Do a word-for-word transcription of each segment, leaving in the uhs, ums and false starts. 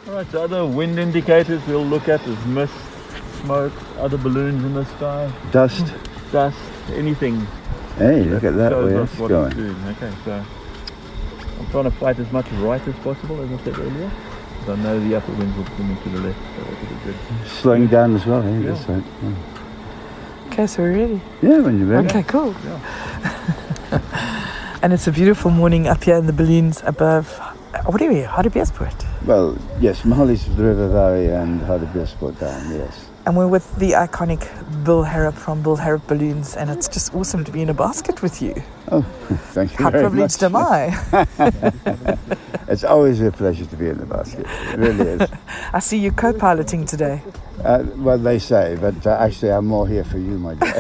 All right, so other wind indicators we'll look at is mist, smoke, other balloons in the sky, Dust. dust, anything. Hey, look at that shows way us it's what going. it's doing. Okay, so I'm trying to fight as much right as possible, as I said earlier. But I know the upper winds will pull me to the left, so that'll be good. Slowing down as well, eh? Yeah. This side. Yeah. Okay, so we're ready. Yeah, when you're ready. Okay, cool. Yeah. And it's a beautiful morning up here in the balloons above. What are we? Hartbeespoort. Well, yes, Mahali's River Valley and Hartbeespoort down, yes. And we're with the iconic Bill Harrop from Bill Harrop Balloons, and it's just awesome to be in a basket with you. Oh, thank you How very privileged much. am I? It's always a pleasure to be in the basket. It really is. I see you co-piloting today. Uh, well, they say, but uh, actually I'm more here for you, my dear.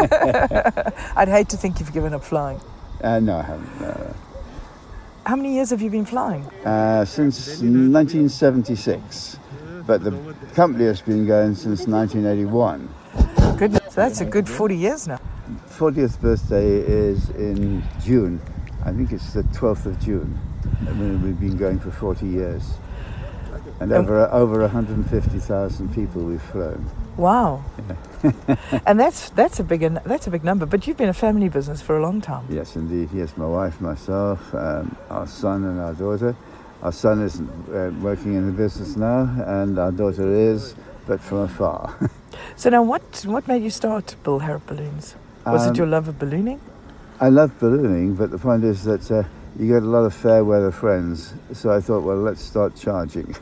I'd hate to think you've given up flying. uh, no, I haven't. No. How many years have you been flying? Uh, since nineteen seventy-six. But the company has been going since nineteen eighty-one. Goodness, so that's a good forty years now. fortieth birthday is in June. I think it's the twelfth of June. I mean, we've been going for forty years. And over over one hundred fifty thousand people we've flown. Wow. And that's that's a big that's a big number. But you've been a family business for a long time. Yes, indeed. Yes, my wife, myself, um, our son and our daughter. Our son isn't uh, working in the business now, and our daughter is, but from afar. So now, what what made you start Bill Harrop Balloons? Was Um, it your love of ballooning? I love ballooning, but the point is that uh, you get a lot of fair weather friends. So I thought, well, let's start charging.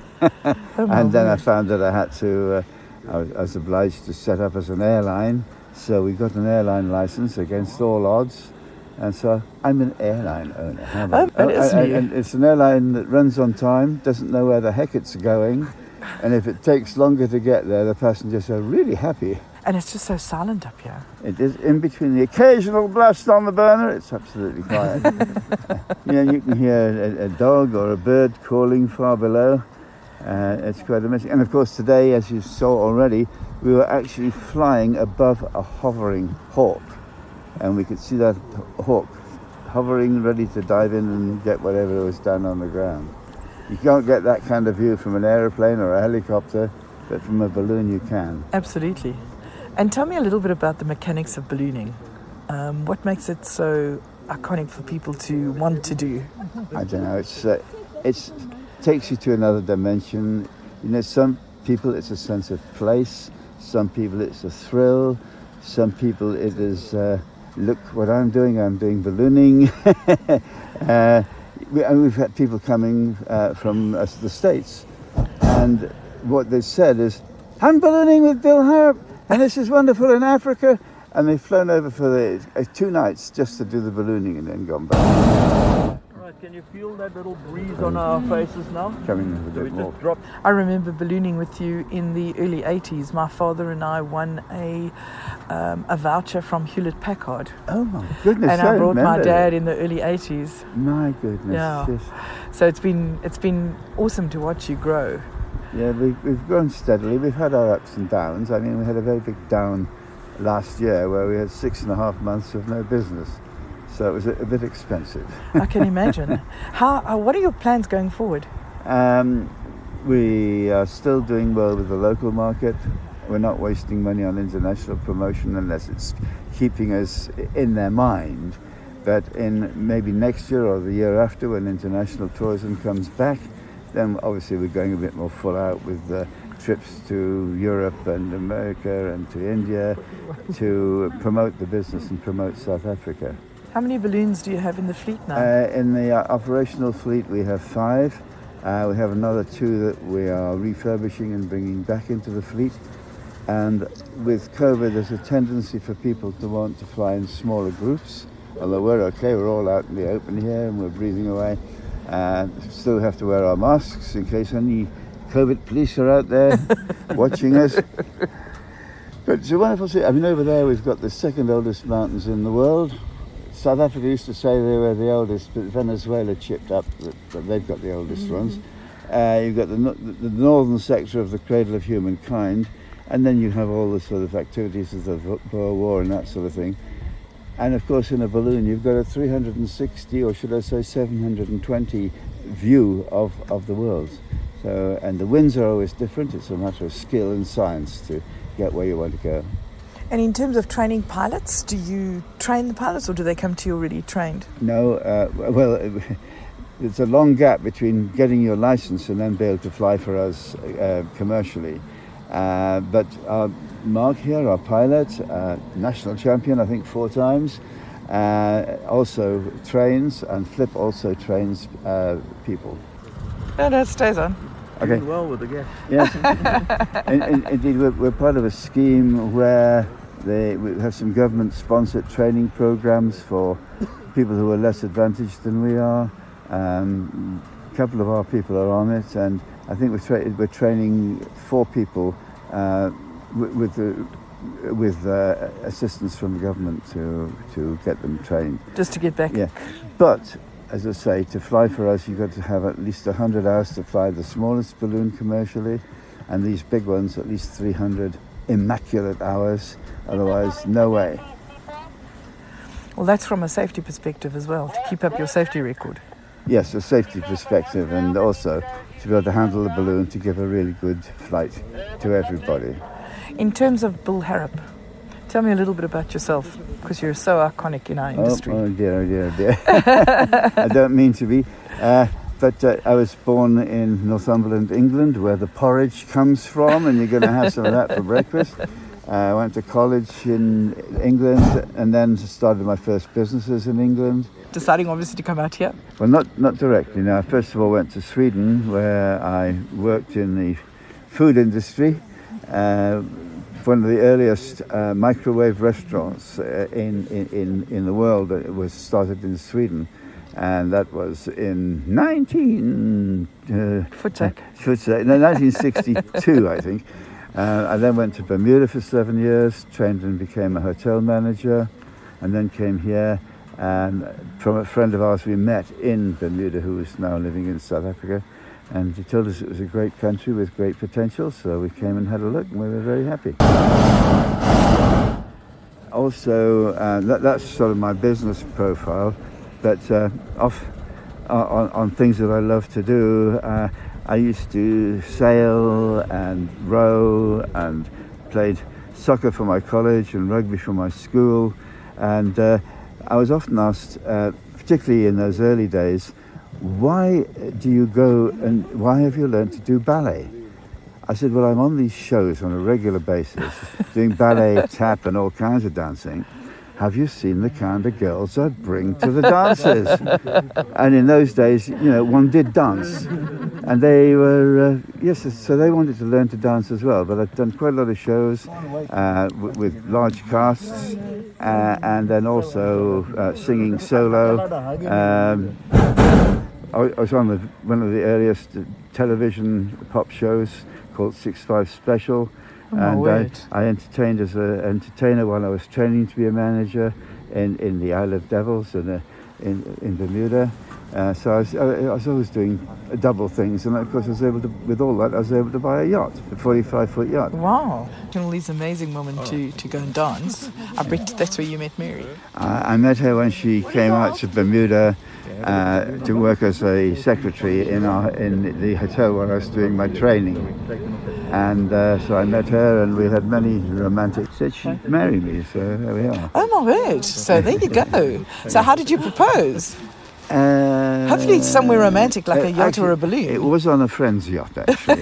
Oh, my And then I word. found that I had to, uh, I, was, I was obliged to set up as an airline. So we got an airline license against all odds. And so I'm an airline owner. How about- Oh, that is and- new. and it's an airline that runs on time, doesn't know where the heck it's going. And if it takes longer to get there, the passengers are really happy. And it's just so silent up here. It is in between the occasional blast on the burner, it's absolutely quiet. You know, you can hear a, a dog or a bird calling far below. Uh, it's quite amazing. And of course today, as you saw already, we were actually flying above a hovering hawk. And we could see that hawk hovering, ready to dive in and get whatever was down on the ground. You can't get that kind of view from an aeroplane or a helicopter, but from a balloon you can. Absolutely. And tell me a little bit about the mechanics of ballooning. Um, what makes it so iconic for people to want to do? I don't know. It's uh, it's takes you to another dimension. You know, some people it's a sense of place. Some people it's a thrill. Some people it is uh, look what I'm doing. I'm doing ballooning. uh, we, and we've had people coming uh, from uh, the States, and what they said is, "I'm ballooning with Bill Harrop, and this is wonderful in Africa." And they've flown over for the uh, two nights just to do the ballooning and then gone back. All right, can you feel that little breeze on our faces now? Coming a So we bit more. just dropped. I remember ballooning with you in the early eighties. My father and I won a um, a voucher from Hewlett Packard. Oh my goodness! And I brought my remember dad that. in the early eighties. My goodness! Yeah. Yes. So it's been it's been awesome to watch you grow. Yeah, we've, we've grown steadily. We've had our ups and downs. I mean, we had a very big down last year where we had six and a half months of no business. So it was a, a bit expensive. I can imagine. How? Uh, what are your plans going forward? Um, we are still doing well with the local market. We're not wasting money on international promotion unless it's keeping us in their mind. But in maybe next year or the year after, when international tourism comes back, then obviously we're going a bit more full out with uh, trips to Europe and America and to India to promote the business and promote South Africa. How many balloons do you have in the fleet now? Uh, in the uh, operational fleet we have five. Uh, we have another two that we are refurbishing and bringing back into the fleet. And with COVID, there's a tendency for people to want to fly in smaller groups. Although we're okay, we're all out in the open here and we're breathing away. Uh, still have to wear our masks in case any COVID police are out there watching us. But it's a wonderful city. I mean, over there we've got the second oldest mountains in the world. South Africa used to say they were the oldest, but Venezuela chipped up that, that they've got the oldest mm-hmm. ones. Uh, you've got the, the northern sector of the cradle of humankind, and then you have all the sort of activities of the Boer War and that sort of thing. And of course, in a balloon, you've got a three hundred sixty, or should I say seven hundred twenty view of, of the world. So, and the winds are always different. It's a matter of skill and science to get where you want to go. And in terms of training pilots, do you train the pilots or do they come to you already trained? No, uh, well, there's a long gap between getting your license and then be able to fly for us uh, commercially. Uh, but uh, Mark here, our pilot, uh, national champion, I think four times, uh, also trains, and Flip also trains uh, people. No, no, it stays on. Okay. Doing well with the gas. Yes. in, in, indeed, we're, we're part of a scheme where they, we have some government-sponsored training programs for people who are less advantaged than we are. Um, a couple of our people are on it, and I think we're, tra- we're training four people uh, with with, the, with uh, assistance from the government to to get them trained. Just to get back. Yeah, but as I say, to fly for us, you've got to have at least one hundred hours to fly the smallest balloon commercially, and these big ones at least three hundred immaculate hours. Otherwise, no way. Well, that's from a safety perspective as well, to keep up your safety record. Yes, a safety perspective, and also to be able to handle the balloon to give a really good flight to everybody. In terms of Bill Harrop, tell me a little bit about yourself, because you're so iconic in our industry. Oh, oh dear, oh dear, oh dear. I don't mean to be. Uh, but uh, I was born in Northumberland, England, where the porridge comes from, and you're going to have some of that for breakfast. Uh, I went to college in England and then started my first businesses in England. Deciding obviously to come out here? Well, not, not directly. Now, first of all, went to Sweden, where I worked in the food industry. Uh, one of the earliest uh, microwave restaurants uh, in, in, in the world uh, was started in Sweden. And that was in nineteen... Uh, Footsack. Footsack, no, nineteen sixty-two, I think. Uh, I then went to Bermuda for seven years, trained and became a hotel manager, and then came here. And from a friend of ours we met in Bermuda, who is now living in South Africa, and he told us it was a great country with great potential, so we came and had a look, and we were very happy. Also, uh, that, that's sort of my business profile, but uh, off on, on things that I love to do, uh, I used to sail and row and played soccer for my college and rugby for my school, and uh, I was often asked, uh, particularly in those early days, why do you go and why have you learned to do ballet? I said, well, I'm on these shows on a regular basis, doing ballet, tap and all kinds of dancing. Have you seen the kind of girls I bring to the dances? And in those days, you know, one did dance. And they were, uh, yes, so they wanted to learn to dance as well. But I've done quite a lot of shows uh, w- with large casts, uh, and then also uh, singing solo. Um, I was on the, one of the earliest television pop shows called six five Special. Oh, and I, word. I entertained as an entertainer while I was training to be a manager in, in the Isle of Devils and uh, in, in Bermuda. Uh, so I was, I was always doing double things, and of course I was able to, with all that, I was able to buy a yacht, a forty-five foot yacht. Wow. All these amazing women to, to go and dance. I bet that's where you met Mary. I, I met her when she came out to Bermuda uh, to work as a secretary in, our, in the hotel where I was doing my training. And uh, so I met her, and we had many romantic. Said she'd marry me, so there we are. Oh my word. So there you go. So how did you propose? Uh, Hopefully it's somewhere romantic, like a yacht actually, or a balloon. It was on a friend's yacht, actually.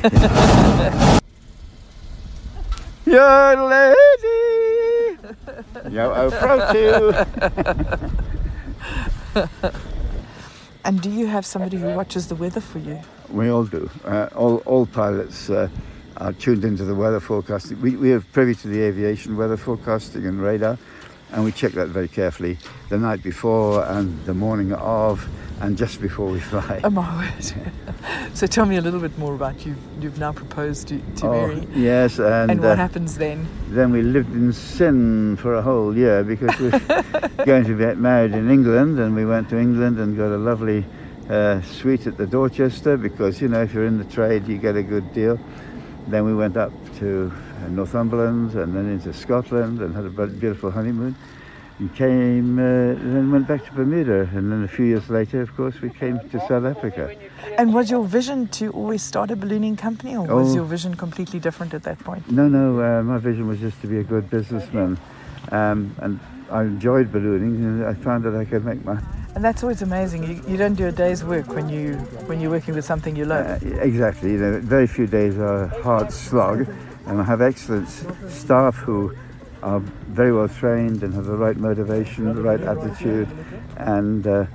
Young lady, yo oh pro too. And do you have somebody who watches the weather for you? We all do. Uh, all all pilots uh, are tuned into the weather forecasting. We we are privy to the aviation weather forecasting and radar, and we check that very carefully the night before and the morning of and just before we fly. Oh my word. So tell me a little bit more about you. You've now proposed to, to Oh, Mary. yes, and, And what uh, happens then? then we lived in sin for a whole year because we were going to get married in England, and we went to England and got a lovely uh, suite at the Dorchester because, you know, if you're in the trade you get a good deal. Then we went up to Northumberland and then into Scotland and had a beautiful honeymoon. we came, uh, then went back to Bermuda, and then a few years later, of course, we came to South Africa. And was your vision to always start a ballooning company, or was Oh. your vision completely different at that point? No, no, uh, my vision was just to be a good businessman, um, and I enjoyed ballooning, and I found that I could make my And that's always amazing. You, you don't do a day's work when you when you're working with something you love. Uh, exactly. You know, very few days are a hard slog, and I have excellent s- staff who are very well trained and have the right motivation, the right attitude, and uh,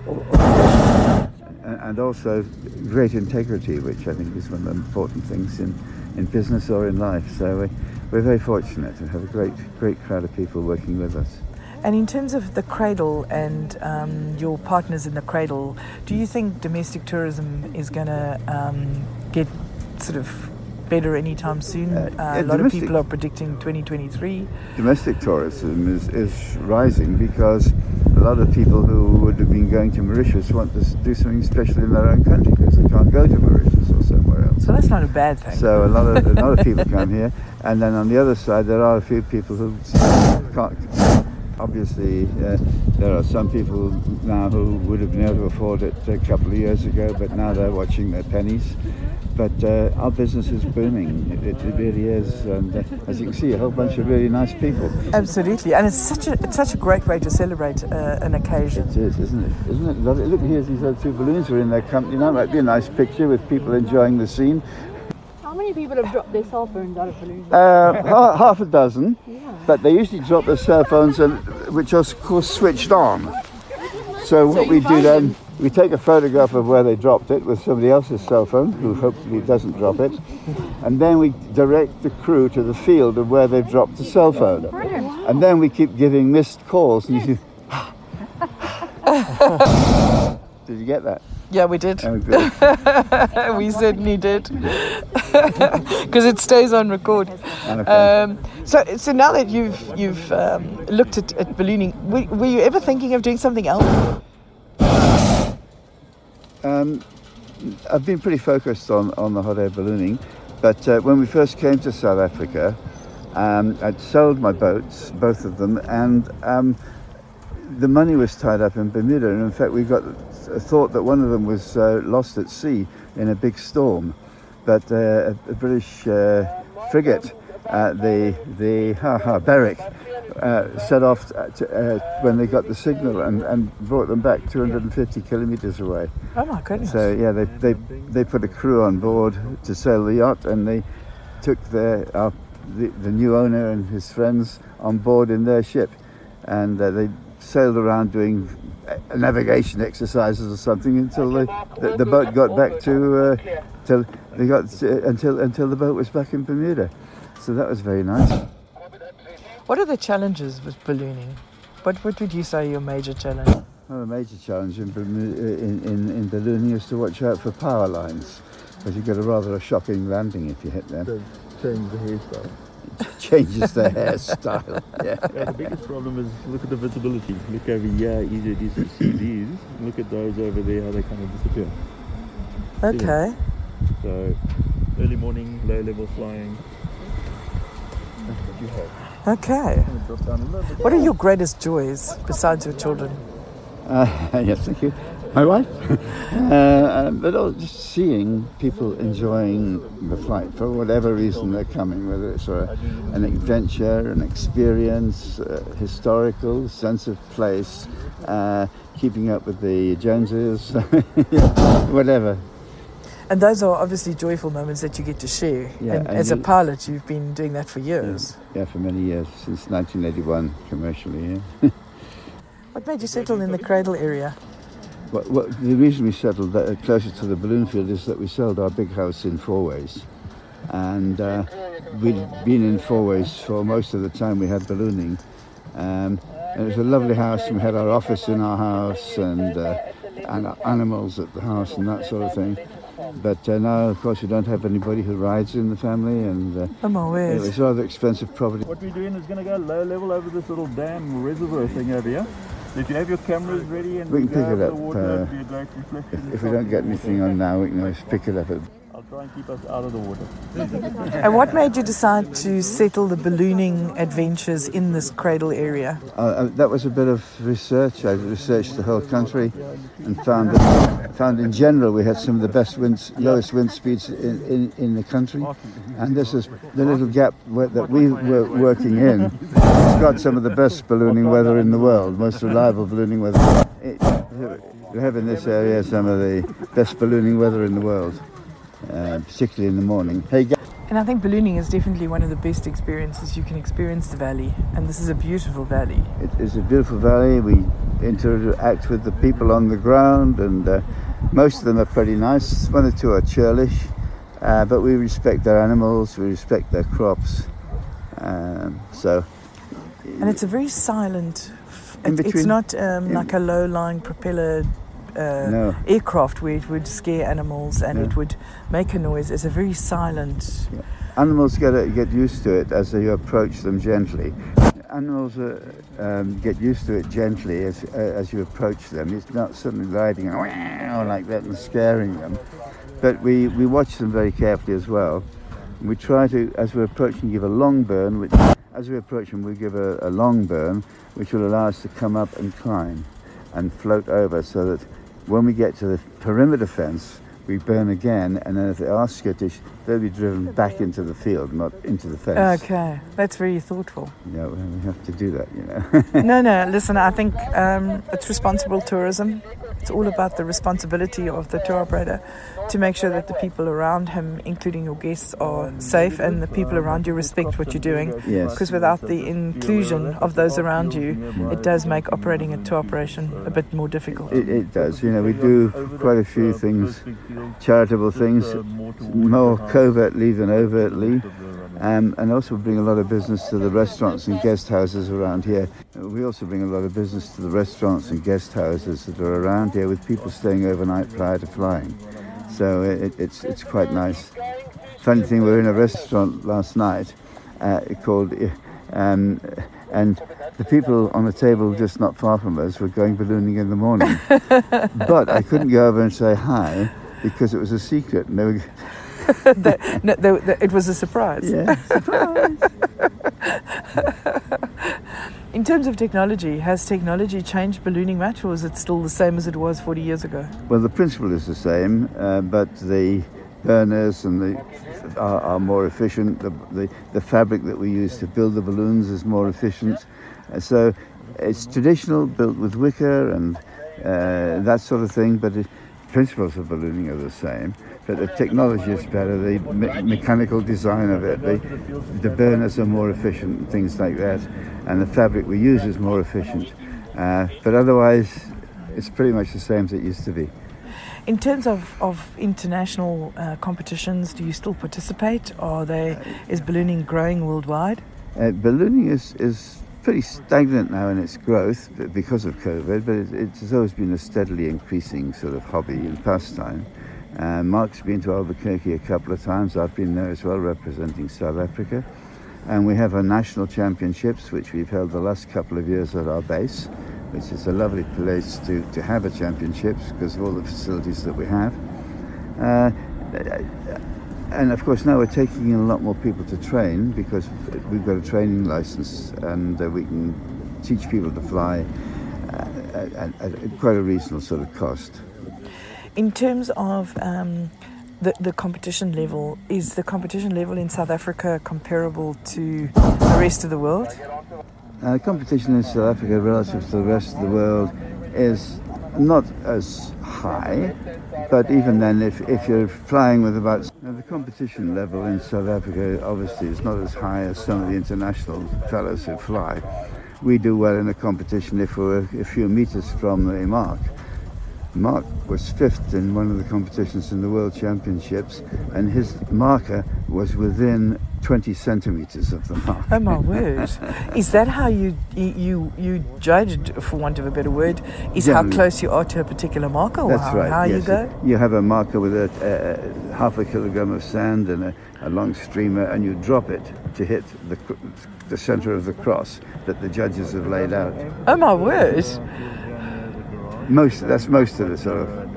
and also great integrity, which I think is one of the important things in, in business or in life. So we, we're very fortunate to have a great great crowd of people working with us. And in terms of the cradle and um, your partners in the cradle, do you think domestic tourism is going to um, get sort of better anytime soon? Uh, Uh, yeah, a lot of domestic- people are predicting twenty twenty-three. Domestic tourism is, is rising because a lot of people who would have been going to Mauritius want to s- do something special in their own country because they can't go to Mauritius or somewhere else. So that's not a bad thing. So a lot of a lot of people come here, and then on the other side there are a few people who can't. Obviously, uh, there are some people now who would have been able to afford it a couple of years ago, but now they're watching their pennies. But uh, our business is booming. It, it really is, and uh, as you can see, a whole bunch of really nice people. Absolutely, and it's such a it's such a great way to celebrate uh, an occasion. It is, isn't it? Isn't it lovely? Look, here's these other two balloons who are in their company now. Might be a nice picture with people enjoying the scene. How many people have dropped their cell phones out of balloons? Uh, ha- half a dozen, Yeah. but they usually drop their cell phones, and, which are of course switched on. So what you we do find then, them? we take a photograph of where they dropped it with somebody else's cell phone, who hopefully doesn't drop it, and then we direct the crew to the field of where they've dropped the cell phone. And then we keep giving missed calls, and you see, did you get that? Yeah, we did. Oh, good. We certainly did, because it stays on record. Okay. Um, so, so now that you've you've um, looked at, at ballooning, were, were you ever thinking of doing something else? Um, I've been pretty focused on, on the hot air ballooning, but uh, when we first came to South Africa, um, I'd sold my boats, both of them, and um, the money was tied up in Bermuda. And in fact, we got a thought that one of them was uh, lost at sea in a big storm. But uh, a, a British uh, frigate, uh, the the ha ha Berwick, uh, set off to, uh, when they got the signal and, and brought them back two hundred fifty kilometres away. Oh my goodness! So yeah, they, they they put a crew on board to sail the yacht, and they took their uh, the, the new owner and his friends on board in their ship, and uh, they sailed around doing uh, navigation exercises or something until they, the, the boat got back to uh, till they got uh, until until the boat was back in Bermuda. So that was very nice. What are the challenges with ballooning? What what would you say your major challenge? Well, the major challenge in, Bermuda, in, in, in ballooning is to watch out for power lines, because you get a rather a shocking landing if you hit them. Change the hairstyle. Changes their hairstyle. Yeah. Yeah, the biggest problem is look at the visibility. Look over here, easier it is to see these. Look at those over there, how they kind of disappear. Okay. So, early morning, low level flying. That's what you have. Okay. I'm gonna drop down a little bit. What are your greatest joys besides your children? Uh, yes, thank you. My wife. uh, but also just seeing people enjoying the flight for whatever reason they're coming, whether it's a, an adventure, an experience, uh, historical, sense of place, uh, keeping up with the Joneses, whatever. And those are obviously joyful moments that you get to share. Yeah, and and as a you- pilot, you've been doing that for years. Yeah, for many years, since nineteen eighty-one, commercially, yeah. What made you settle in the Cradle area? Well, well, the reason we settled that, uh, closer to the balloon field is that we sold our big house in Fourways, and uh, we'd been in Fourways for most of the time we had ballooning. Um, and it was a lovely house, and we had our office in our house, and, uh, and our animals at the house, and that sort of thing. But uh, now, of course, we don't have anybody who rides in the family, and uh, Oh my it word. was rather expensive property. What we're doing is going to go low level over this little dam reservoir thing over here. So if you have your cameras ready and We can go pick it over up, the water, uh, it'll be a great reflection. If, if we don't get anything on now, we can always pick it up. At, I'll try and keep us out of the water. And what made you decide to settle the ballooning adventures in this cradle area? Uh, uh, that was a bit of research. I researched the whole country and found that, found in general we had some of the best winds, lowest wind speeds in, in, in the country. And this is the little gap where, that we were working in. It's got some of the best ballooning weather in the world, most reliable ballooning weather. It, we have in this area some of the best ballooning weather in the world, uh, particularly in the morning. Hey, And I think ballooning is definitely one of the best experiences you can experience the valley. And this is a beautiful valley. it is a beautiful valley. We interact with the people on the ground, and uh, most of them are pretty nice. One or two are churlish, uh, but we respect their animals, we respect their crops. Um, so, And it's a very silent, In it, it's between- not um, in- like a low-lying propeller uh, No. aircraft where it would scare animals and No. it would make a noise. It's a very silent... animals get get used to it as you approach them gently. Animals uh, um, get used to it gently as uh, as you approach them. It's not suddenly riding like that and scaring them. But we, we watch them very carefully as well. We try to, as we're approaching, give a long burn. Which, as we approach them, we give a, a long burn, which will allow us to come up and climb and float over, so that when we get to the perimeter fence, we burn again, and then if they are skittish, they'll be driven back into the field, not into the fence. Okay, that's very thoughtful. Yeah, we have to do that, you know. No, no, listen, I think um, it's responsible tourism. It's all about the responsibility of the tour operator to make sure that the people around him, including your guests, are safe and the people around you respect what you're doing. Yes. Because without the inclusion of those around you, it does make operating a tour operation a bit more difficult. It, it does. You know, we do quite a few things, charitable things, more covertly than overtly. Um, and also bring a lot of business to the restaurants and guest houses around here. We also bring a lot of business to the restaurants and guest houses that are around here, with people staying overnight prior to flying. So it, it's it's quite nice. Funny thing, we were in a restaurant last night uh, called, um, and the people on the table just not far from us were going ballooning in the morning. But I couldn't go over and say hi because it was a secret. And they were, the, no, the, the, it was a surprise. yeah, surprise. In terms of technology, has technology changed ballooning much, or is it still the same as it was forty years ago? Well, the principle is the same, uh, but the burners and the are, are more efficient. The, the the fabric that we use to build the balloons is more efficient. Uh, so it's traditional, built with wicker and uh, that sort of thing, but the principles of ballooning are the same. But the technology is better, the me- mechanical design of it, the, the burners are more efficient and things like that, and the fabric we use is more efficient. Uh, but otherwise, it's pretty much the same as it used to be. In terms of, of international uh, competitions, do you still participate? Are they, is ballooning growing worldwide? Uh, ballooning is, is pretty stagnant now in its growth because of COVID, but it, it has always been a steadily increasing sort of hobby and pastime. Uh, Mark's been to Albuquerque a couple of times. I've been there as well, representing South Africa. And we have our national championships, which we've held the last couple of years at our base, which is a lovely place to, to have a championships because of all the facilities that we have. Uh, and of course now we're taking in a lot more people to train because we've got a training license, and uh, we can teach people to fly uh, at, at quite a reasonable sort of cost. In terms of um, the, the competition level, is the competition level in South Africa comparable to the rest of the world? Uh, competition in South Africa relative to the rest of the world is not as high, but even then, if, if you're flying with about... Now, the competition level in South Africa obviously is not as high as some of the international fellows who fly. We do well in a competition if we're a few meters from the mark. Mark was fifth in one of the competitions in the World Championships, and his marker was within twenty centimeters of the mark. Oh my word! Is that how you you you judged, for want of a better word, is how Generally. close you are to a particular marker? Or That's how, right. How yes. you go? You have a marker with a, a, a half a kilogram of sand and a, a long streamer, and you drop it to hit the the center of the cross that the judges have laid out. Oh my word! Most that's most of the sort of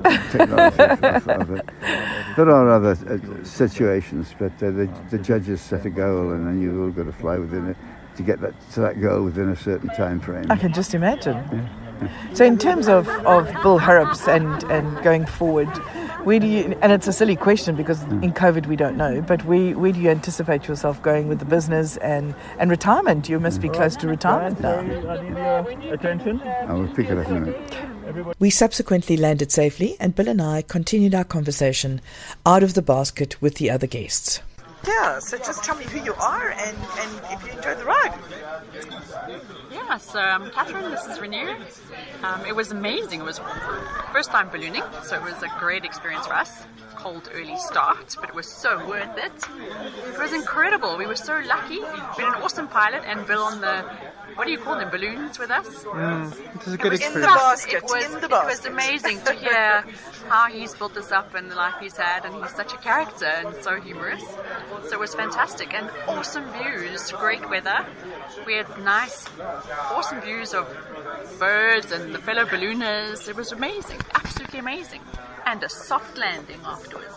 technology of, of it. There are other uh, situations, but uh, the, the judges set a goal, and then you've all got to fly within it to get that to that goal within a certain time frame. I can just imagine. Yeah. So in terms of, of Bill Harrops and, and going forward, where do you, and it's a silly question because mm. in COVID we don't know, but where, where do you anticipate yourself going with the business and, and retirement? You must be close to retirement now. I need your attention. I will pick it up in a minute. We subsequently landed safely, and Bill and I continued our conversation out of the basket with the other guests. Yeah, so just tell me who you are and, and if you enjoyed the ride. Yeah, so I'm Catherine, this is Renew. Um, it was amazing. It was first time ballooning, so it was a great experience for us. Cold early start, but it was so worth it. It was incredible. We were so lucky. We had an awesome pilot and Bill on the, what do you call them, balloons with us? Mm, it was a good it was experience. In the basket, it was, in the basket. It was amazing to hear how he's built this up and the life he's had, and he's such a character and so humorous. So it was fantastic and awesome views, great weather. We had nice, awesome views of birds and the fellow ballooners. It was amazing, absolutely amazing. And a soft landing afterwards.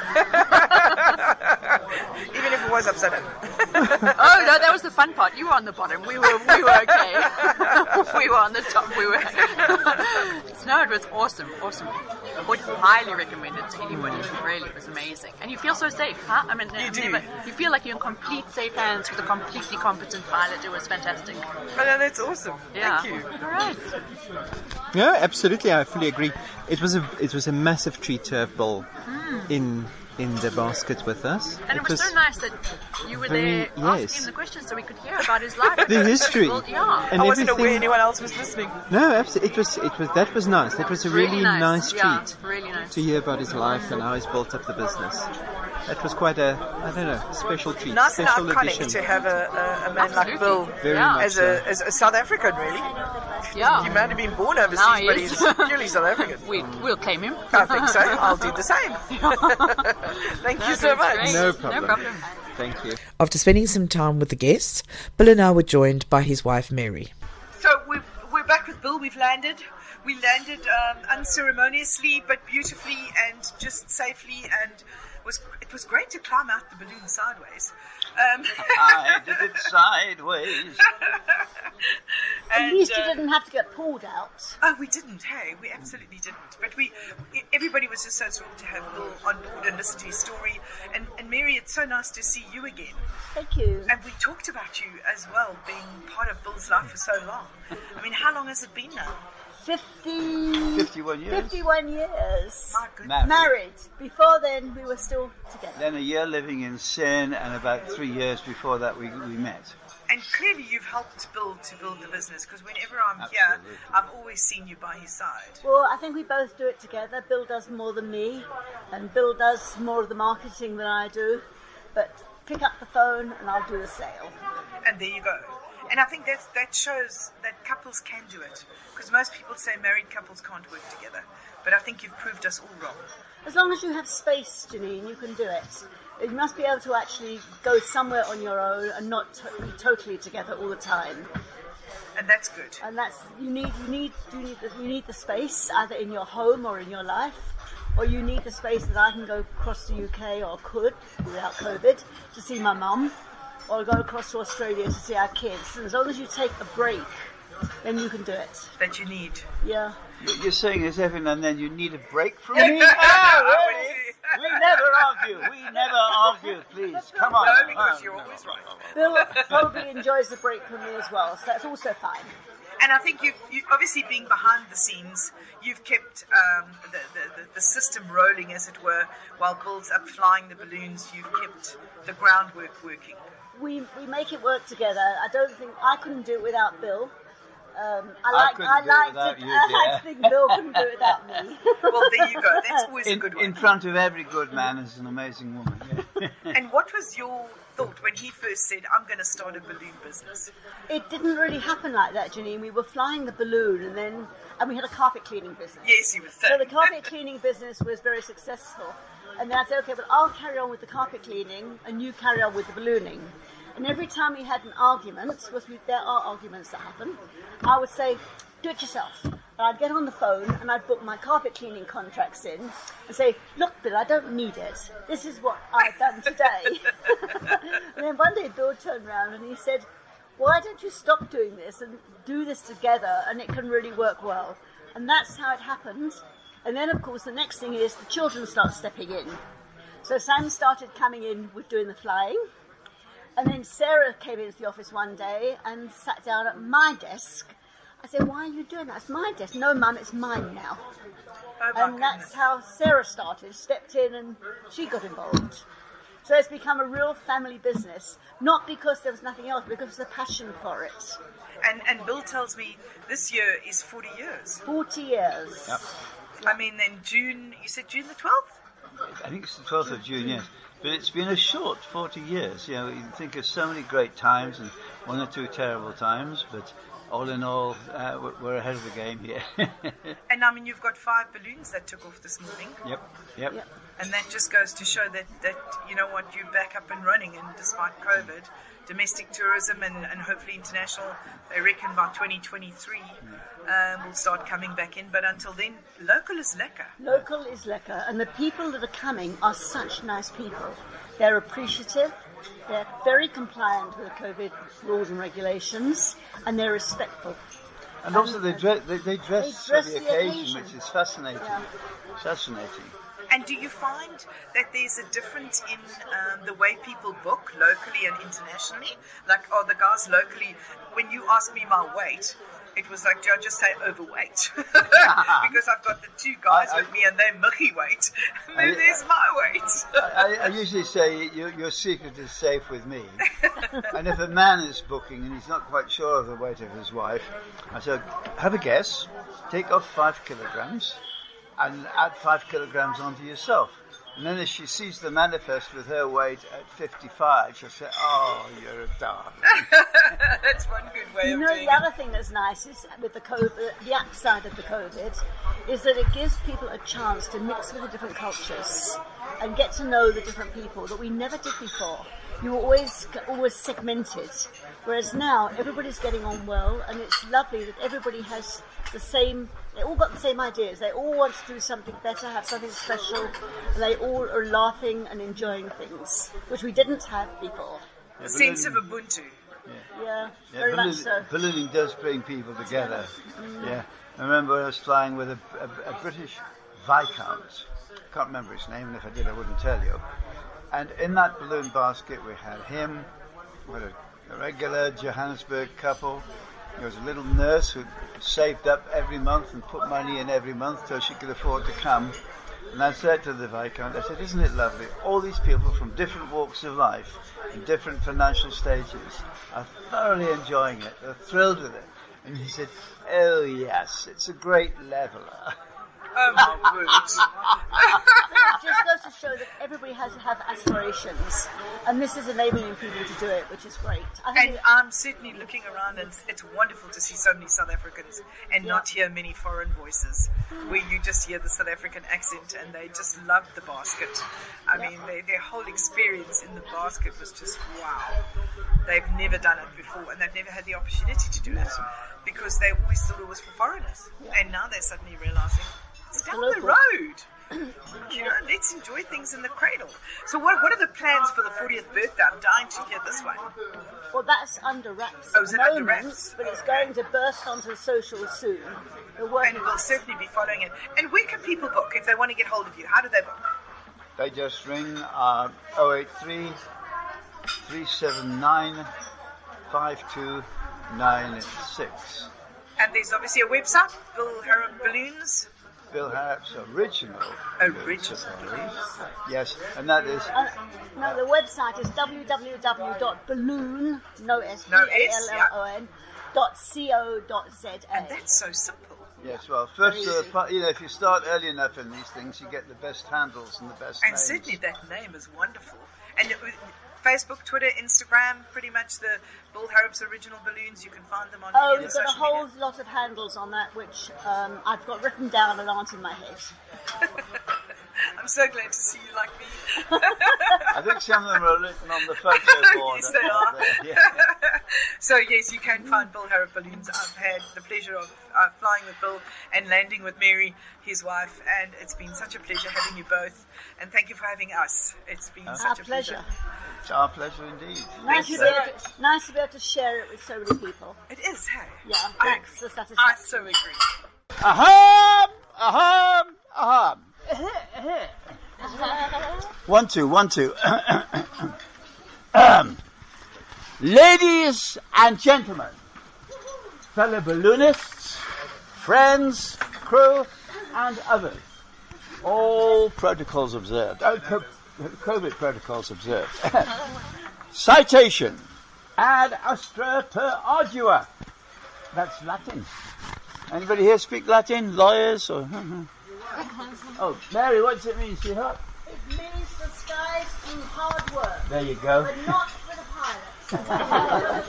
Even if it was upside down. Oh no, that was the fun part. You were on the bottom. We were we were okay. We were on the top. We were. No, it was awesome, awesome. Would highly recommend it to anybody. Really, it was amazing. And you feel so safe, huh? I mean, you, do. Never, you feel like you're in complete safe hands with a completely competent pilot. It was fantastic. Oh, no, that's awesome. Yeah. Thank you. All right. Yeah, absolutely. I fully agree. It was a it was a massive treat to have Bill mm. in in the basket with us. And it, it was, was so nice that you were very, there yes. asking him the questions so we could hear about his life. The history. Well, yeah. And I wasn't everything. aware anyone else was listening. No, absolutely. It was it was that was nice. That was a really, really nice, nice treat yeah, really nice. to hear about his life and how he's built up the business. That was quite a I don't know special treat. Nice special and iconic edition. to have a, a, a man Absolutely. like Bill Very yeah. much as a as a South African, really. Yeah. He might have been born overseas, Now he but is. he's purely South African. We, we'll claim him. I think so. I'll do the same. Thank No, you so that's much. great. No problem. No problem. Thank you. After spending some time with the guests, Bill and I were joined by his wife Mary. So we're, we're back with Bill. We've landed. We landed um, unceremoniously but beautifully and just safely, and was it was great to climb out the balloon sideways. Um, I did it sideways. At and, least uh, you didn't have to get pulled out. Oh, we didn't. Hey, we absolutely didn't. But we, everybody was just so thrilled to have Bill on board and listen to his story. And, and Mary, it's so nice to see you again. Thank you. And we talked about you as well, being part of Bill's life for so long. I mean, how long has it been now? Fifty. fifty-one years. Fifty-one years. My goodness. Married. Married. Before then, we were still together. Then a year living in Sin, and about three years before that we, we met. And clearly you've helped Bill to build the business, because whenever I'm Absolutely. here, I've always seen you by his side. Well, I think we both do it together. Bill does more than me, and Bill does more of the marketing than I do. But pick up the phone, and I'll do the sale. And there you go. And I think that's, that shows that couples can do it. Because most people say married couples can't work together. But I think you've proved us all wrong. As long as you have space, Janine, you can do it. You must be able to actually go somewhere on your own and not to- be totally together all the time. And that's good. And that's you need you need you need the, you need the space either in your home or in your life, or you need the space that I can go across the U K or could without COVID to see my mum, or go across to Australia to see our kids. And as long as you take a break, then you can do it. That you need. Yeah. You're saying as every now and then you need a break from Yeah. me? Ah, really? We never argue. We never argue, please. Come on. No, because you're always right. Bill probably enjoys the break from me as well, so that's also fine. And I think you've, you, obviously being behind the scenes, you've kept um, the, the, the, the system rolling, as it were, while Bill's up flying the balloons. You've kept the groundwork working. We we make it work together. I don't think I couldn't do it without Bill. Um, I I like couldn't I do it like without to, you, I like dear. to think Bill couldn't do it without me. Well, there you go. That's always a In, good one. in front of every good man is an amazing woman. Yeah. And what was your thought when he first said, I'm going to start a balloon business? It didn't really happen like that, Janine. We were flying the balloon, and then and we had a carpet cleaning business. Yes, he was So saying. the carpet cleaning business was very successful. And then I said, okay, well, I'll carry on with the carpet cleaning, and you carry on with the ballooning. And every time we had an argument, because we, there are arguments that happen, I would say, do it yourself. And I'd get on the phone and I'd book my carpet cleaning contracts in and say, look, Bill, I don't need it. This is what I've done today. And then one day Bill turned around and he said, why don't you stop doing this and do this together, and it can really work well. And that's how it happened. And then, of course, the next thing is the children start stepping in. So Sam started coming in with doing the flying. And then Sarah came into the office one day and sat down at my desk. I said, why are you doing that? It's my desk. No, Mum, it's mine now. Oh, my And goodness. that's how Sarah started, stepped in and she got involved. So it's become a real family business, not because there was nothing else, because of the passion for it. And, and Bill tells me this year is forty years. forty years. Yep. I mean, then June, you said June the twelfth? I think it's the twelfth of June, yes. But it's been a short forty years. You know, you think of so many great times and one or two terrible times, but all in all, uh, we're- we're ahead of the game here. And I mean, you've got five balloons that took off this morning. Yep, yep. Yep. And that just goes to show that, that you know what, you're back up and running, and despite COVID, domestic tourism and, and hopefully international, they reckon by twenty twenty-three um, will start coming back in. But until then, local is lekker. Local is lekker, and the people that are coming are such nice people. They're appreciative, they're very compliant with the COVID rules and regulations, and they're respectful. And also they dress, they, they dress, They dress for the, the occasion, occasion. which is fascinating. Yeah. Fascinating. And do you find that there's a difference in um, the way people book locally and internationally? Like, are the guys locally, when you ask me my weight, it was like, do I just say overweight? Because I've got the two guys I- I- with me and they're mucky weight. And then I- there's my weight. I, I usually say your, your secret is safe with me. And if a man is booking and he's not quite sure of the weight of his wife, I said, have a guess, take off five kilograms and add five kilograms onto yourself. And then as she sees the manifest with her weight at fifty-five, she'll say, oh, you're a darling. That's one good way You of know, doing the it. other thing that's nice is with the COVID, the upside of the COVID, is that it gives people a chance to mix with the different cultures and get to know the different people that we never did before. You were always always segmented, whereas now everybody's getting on well, and it's lovely that everybody has the same. They all got the same ideas. They all want to do something better, have something special, and they all are laughing and enjoying things, which we didn't have before. Yeah, Sense of balloon- Ubuntu. Yeah, yeah, very balloon- much so. Ballooning does bring people together. Yeah, I remember I was flying with a, a, a British Viscount. Can't remember his name, and if I did, I wouldn't tell you. And in that balloon basket, we had him, we had a, a regular Johannesburg couple. There was a little nurse who saved up every month and put money in every month so she could afford to come. And I said to the Viscount, I said, isn't it lovely? All these people from different walks of life, in different financial stages, are thoroughly enjoying it. They're thrilled with it. And he said, oh yes, it's a great leveler. Oh my word. It just goes to show that everybody has to have aspirations, and this is enabling people to do it, which is great. I think And I'm certainly looking around, and it's wonderful to see so many South Africans and not hear many foreign voices, where you just hear the South African accent, and they just love the basket. I mean, they, their whole experience in the basket was just wow. They've never done it before, and they've never had the opportunity to do it because they always thought it was for foreigners, and now they're suddenly realizing it's down the road. You know, let's enjoy things in the cradle. So what what are the plans for the fortieth birthday? I'm dying to hear this one. well, that's under wraps Oh, at is the it under moment, wraps? but it's going to burst onto the socials soon. We're working And we'll certainly be following it. And where can people book if they want to get hold of you? How do they book? They just ring uh, oh eight three, three seven nine, five two nine six. And there's obviously a website, Bill Harrop Balloons. Bill Harrop's original. Original. Yes, and that is Uh, no, the website is w w w dot balloon, no S, No B A S, L L O N, dot co dot z a. And that's so simple. yes. Well, first, uh, part- you know, if you start early enough in these things, you get the best handles and the best And names. certainly that name is wonderful. And it, Facebook, Twitter, Instagram, pretty much the Bill Harrop's original balloons. You can find them on Oh, any we've of the got a social whole media. lot of handles on that, which um, I've got written down and aren't in my head. I'm so glad to see you like me. I think some of them are written on the photo board. Yes, they are. Yeah. So yes, you can find Bill Harrop Balloons. I've had the pleasure of uh, flying with Bill and landing with Mary, his wife, and it's been such a pleasure having you both. And thank you for having us. It's been Our such a pleasure. pleasure. It's our pleasure indeed. Nice to, be able to, nice to be able to share it with so many people. It is, hey? Yeah, I, thanks for I satisfaction. so agree. Aham! Aham! Aham! One, two, one, two. um, ladies and gentlemen, fellow balloonists, friends, crew, and others, all protocols observed. Oh, co- COVID protocols observed. Citation. Ad astra per ardua. That's Latin. Anybody here speak Latin? Lawyers? Or oh, Mary, what does it mean, sweetheart? It means the skies through hard work, There you go. but not for the pilots.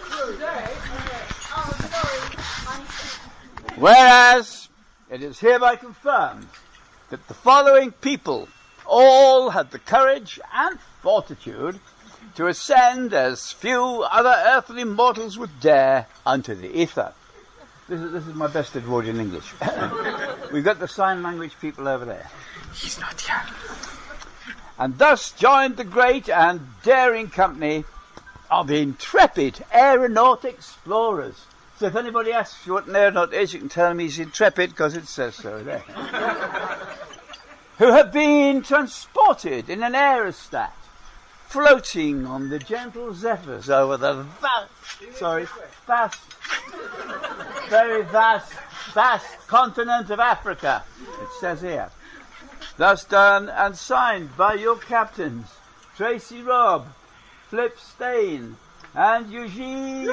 Oh, sorry. Whereas it is hereby confirmed that the following people all had the courage and fortitude to ascend as few other earthly mortals would dare unto the ether. This is, this is my best Edwardian English. We've got the sign language people over there. He's not here. And thus joined the great and daring company of intrepid aeronaut explorers. So if anybody asks you what an aeronaut is, you can tell them he's intrepid because it says so there. Who have been transported in an aerostat, floating on the gentle zephyrs over the vast, sorry, vast, very vast, vast continent of Africa. It says here. Thus done and signed by your captains, Tracy Robb, Flip Stain, and Eugene.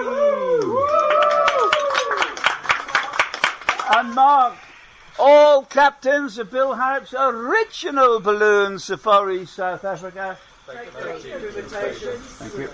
And marked all captains of Bill Harrop's original balloon safari, South Africa. Thank you.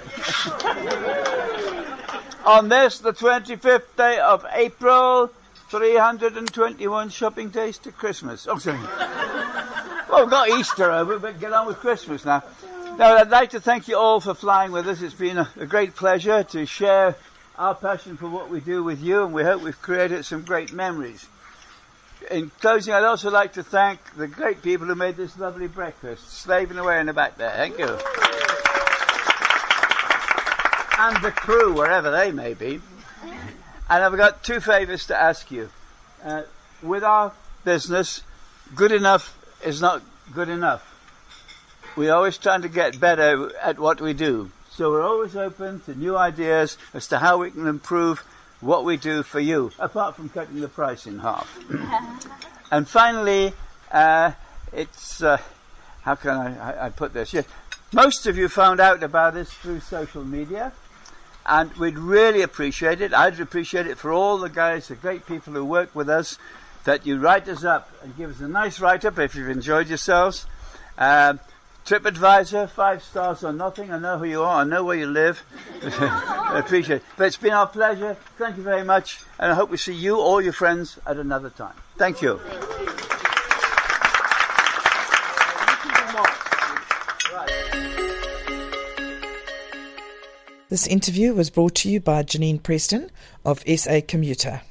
On this, the twenty-fifth day of April, three hundred twenty-one shopping days to Christmas. Oh, sorry. Well, we've got Easter over, but get on with Christmas now. Now, I'd like to thank you all for flying with us. It's been a, a great pleasure to share our passion for what we do with you, and we hope we've created some great memories. In closing, I'd also like to thank the great people who made this lovely breakfast, slaving away in the back there. Thank you. And the crew, wherever they may be. And I've got two favours to ask you. Uh, with our business, good enough is not good enough. We're always trying to get better at what we do. So we're always open to new ideas as to how we can improve what we do for you, apart from cutting the price in half. And finally, uh, it's, uh, how can I, I, I put this? Yes. Most of you found out about us through social media, and we'd really appreciate it. I'd appreciate it for all the guys, the great people who work with us, that you write us up and give us a nice write-up if you've enjoyed yourselves. Uh, TripAdvisor, five stars or nothing. I know who you are. I know where you live. I appreciate it. But it's been our pleasure. Thank you very much. And I hope we see you, all your friends, at another time. Thank you. This interview was brought to you by Janine Preston of S A Commuter.